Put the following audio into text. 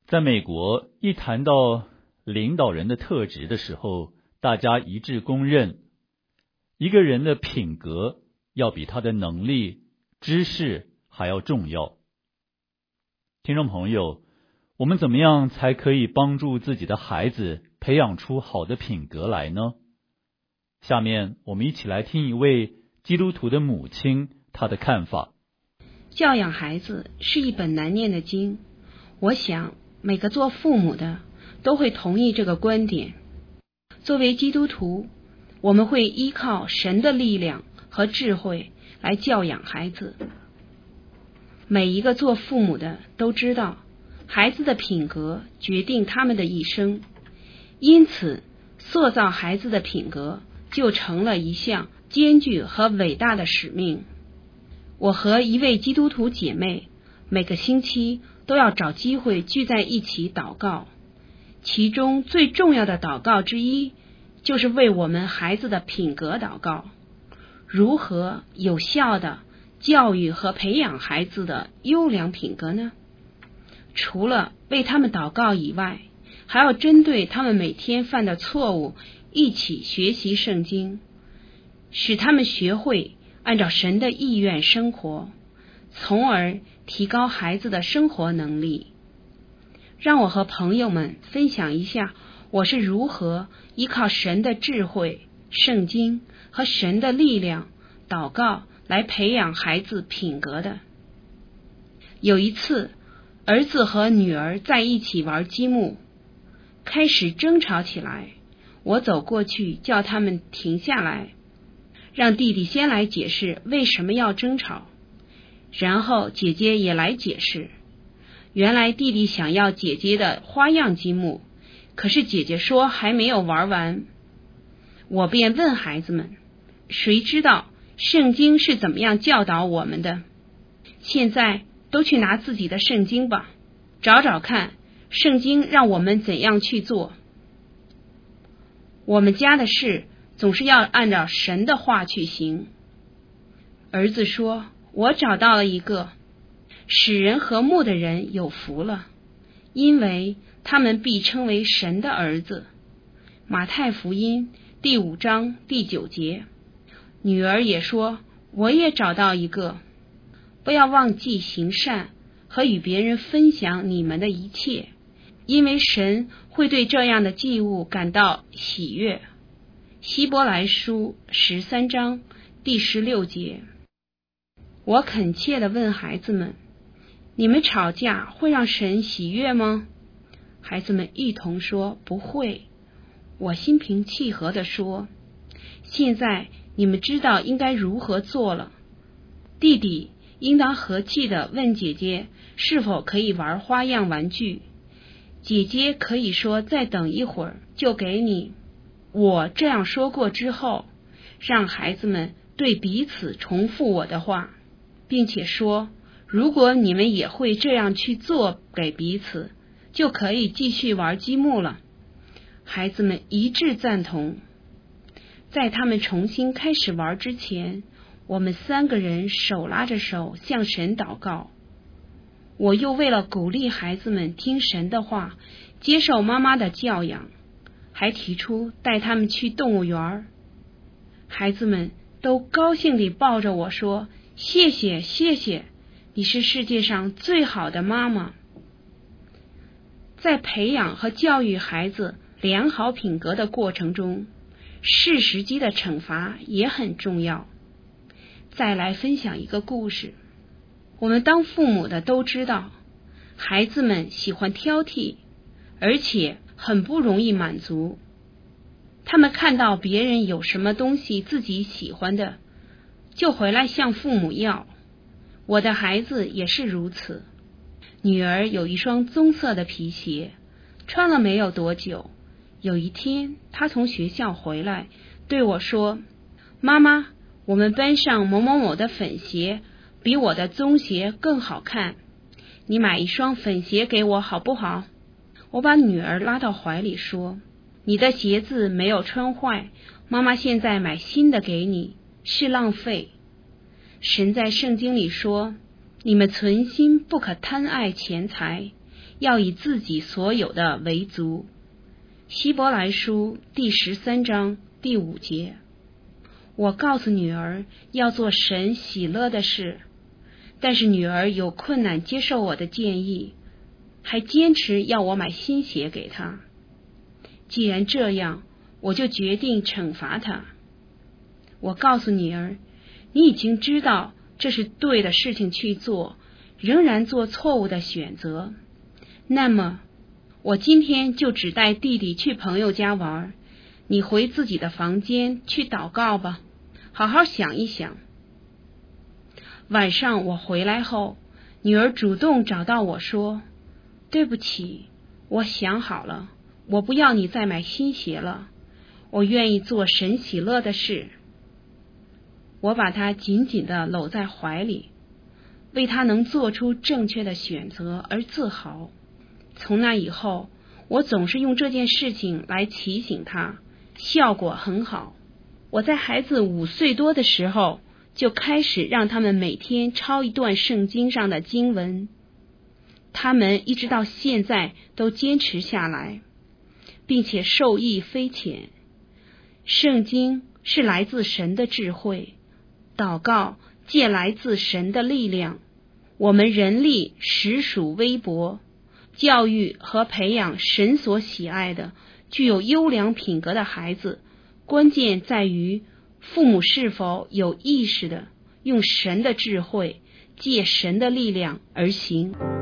在美国，一谈到领导人的特质的时候，大家一致公认，一个人的品格要比他的能力、知识还要重要。听众朋友，我们怎么样才可以帮助自己的孩子培养出好的品格来呢？下面我们一起来听一位基督徒的母亲她的看法。 教养孩子是一本难念的经，我想每个做父母的都会同意这个观点。作为基督徒，我们会依靠神的力量和智慧来教养孩子。每一个做父母的都知道，孩子的品格决定他们的一生，因此塑造孩子的品格就成了一项艰巨和伟大的使命。我和一位基督徒姐妹每个星期都要找机会聚在一起祷告，其中最重要的祷告之一就是为我们孩子的品格祷告，如何有效的教育和培养孩子的优良品格呢？除了为他们祷告以外，还要针对他们每天犯的错误一起学习圣经，使他们学会按照神的意愿生活，从而提高孩子的生活能力。让我和朋友们分享一下我是如何依靠神的智慧、圣经和神的力量祷告来培养孩子品格的。有一次，儿子和女儿在一起玩积木，开始争吵起来，我走过去叫他们停下来，让弟弟先来解释为什么要争吵，然后姐姐也来解释。原来弟弟想要姐姐的花样积木，可是姐姐说还没有玩完。我便问孩子们，谁知道圣经是怎么样教导我们的？现在都去拿自己的圣经吧，找找看圣经让我们怎样去做。我们家的事总是要按照神的话去行。儿子说，我找到了一个，使人和睦的人有福了，因为他们必称为神的儿子。马太福音第5章第9节。女儿也说，我也找到一个，不要忘记行善和与别人分享你们的一切，因为神会对这样的祭物感到喜悦。希伯来书13章第16节。我恳切地问孩子们，你们吵架会让神喜悦吗？孩子们一同说不会。我心平气和地说，现在你们知道应该如何做了。弟弟应当和气地问姐姐是否可以玩花样玩具，姐姐可以说再等一会儿就给你。我这样说过之后，让孩子们对彼此重复我的话，并且说，如果你们也会这样去做给彼此，就可以继续玩积木了。孩子们一致赞同。在他们重新开始玩之前，我们3个人手拉着手向神祷告。我又为了鼓励孩子们听神的话，接受妈妈的教养，还提出带他们去动物园。孩子们都高兴地抱着我说，谢谢谢谢，你是世界上最好的妈妈。在培养和教育孩子良好品格的过程中，适时机的惩罚也很重要。再来分享一个故事。我们当父母的都知道，孩子们喜欢挑剔，而且很不容易满足。他们看到别人有什么东西自己喜欢的，就回来向父母要。我的孩子也是如此。女儿有一双棕色的皮鞋，穿了没有多久，有一天她从学校回来对我说，妈妈，我们班上某某某的粉鞋比我的棕鞋更好看，你买一双粉鞋给我好不好？我把女儿拉到怀里说，你的鞋子没有穿坏，妈妈现在买新的给你，是浪费。神在圣经里说，你们存心不可贪爱钱财， 要以自己所有的为足。希伯来书第13章第5节。我告诉女儿要做神喜乐的事，但是女儿有困难接受我的建议，还坚持要我买新鞋给她。既然这样，我就决定惩罚她。我告诉女儿，你已经知道这是对的事情去做，仍然做错误的选择，那么我今天就只带弟弟去朋友家玩，你回自己的房间去祷告吧，好好想一想。晚上我回来后，女儿主动找到我说，对不起，我想好了，我不要你再买新鞋了，我愿意做神喜乐的事。我把她紧紧地搂在怀里，为她能做出正确的选择而自豪。从那以后，我总是用这件事情来提醒她，效果很好。我在孩子5岁多的时候，就开始让他们每天抄一段圣经上的经文，他们一直到现在都坚持下来，并且受益匪浅。圣经是来自神的智慧，祷告借来自神的力量，我们人力实属微薄。教育和培养神所喜爱的具有优良品格的孩子，关键在于父母是否有意识的用神的智慧，借神的力量而行。